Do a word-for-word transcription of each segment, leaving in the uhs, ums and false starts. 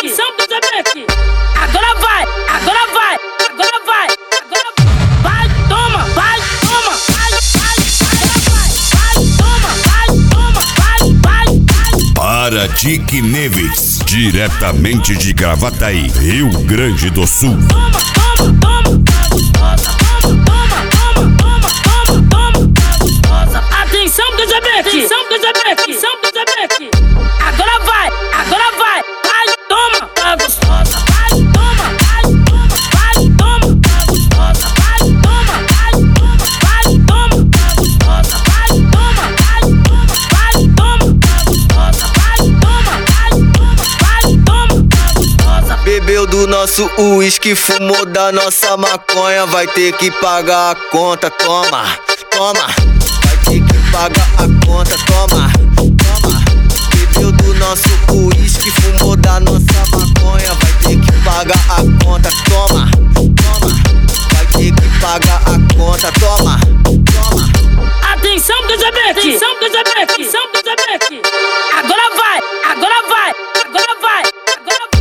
atenção do Zebeck. Agora vai, agora vai, agora vai, agora vai. Vai, toma, vai, toma, vai, vai, vai, vai, toma, vai, toma, vai, vai, vai. Para Tique Neves, diretamente de Gravataí, Rio Grande do Sul. Toma, toma, toma, gostosa, toma, toma, toma, toma, toma, gostosa. Atenção do Zebeck, atenção do Zebeck, atenção do Zebeck. Agora vai, agora vai, vai, toma, tá gostosa, vai, toma, vai, toma, vai, toma, tá gostosa, vai, toma, vai, toma, vai, toma, tá gostosa, vai, toma, vai, toma, vai, toma, tá gostosa, vai, toma, vai, toma, vai, toma, tá gostosa. Bebeu do nosso uísque, fumou da nossa maconha, vai ter que pagar a conta, toma, toma. Vai ter que pagar a conta, toma, toma. Bebeu do nosso uísque, fumou da nossa maconha, vai ter que pagar a conta, toma, toma. Vai ter que pagar a conta, toma, toma. Atenção do Zebeck, atenção do Zebeck, atenção do Zebeck. Agora vai, agora vai, agora vai, agora vai.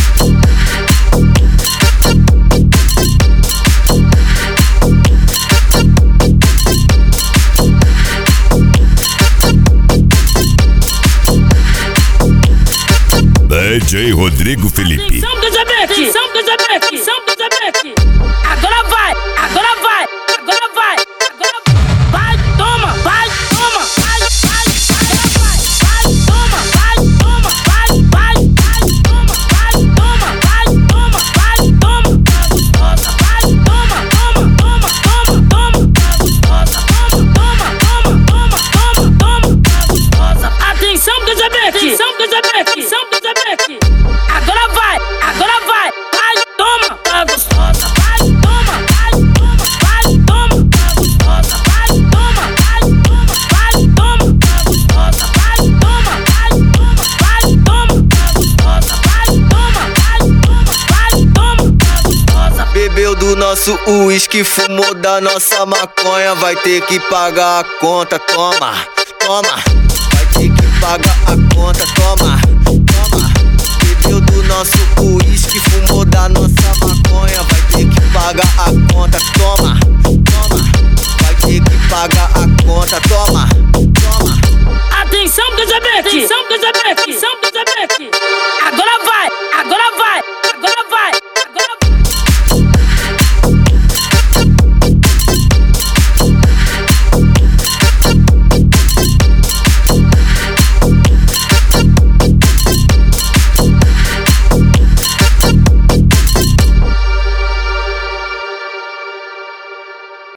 D J Rodrigo Felipe. Atenção do Zebeck, atenção do Zebeck, atenção do Zebeck. Agora vai, agora vai, agora vai, agora vai. Vai, toma, vai, toma, vai, vai, vai, vai, toma, vai, toma, vai, vai, vai, toma, vai, toma, vai, toma, vai, toma, tá gostosa, vai, toma, toma, toma, toma, toma, tá gostosa, toma, toma, toma, toma, toma, toma, tá gostosa. Atenção do Zebeck, atenção do Zebeck, atenção do Zebeck. Agora vai, agora vai, vai, toma, tá gostosa, vai, toma, vai, toma, vai, toma, tá gostosa, vai, toma, vai, toma, vai, toma, tá gostosa, vai, toma, vai, toma, vai, toma, tá gostosa, vai, toma, vai, toma, vai, toma, tá gostosa. Bebeu do nosso uísque, fumou da nossa maconha, vai ter que pagar a conta, toma, toma. Vai ter que pagar a conta, toma, toma. Bebeu do nosso uísque, fumou da nossa maconha, vai ter que pagar a conta, toma, toma. Vai ter que pagar a conta, toma, toma. Atenção do Zebeck, atenção do Zebeck, atenção do Zebeck.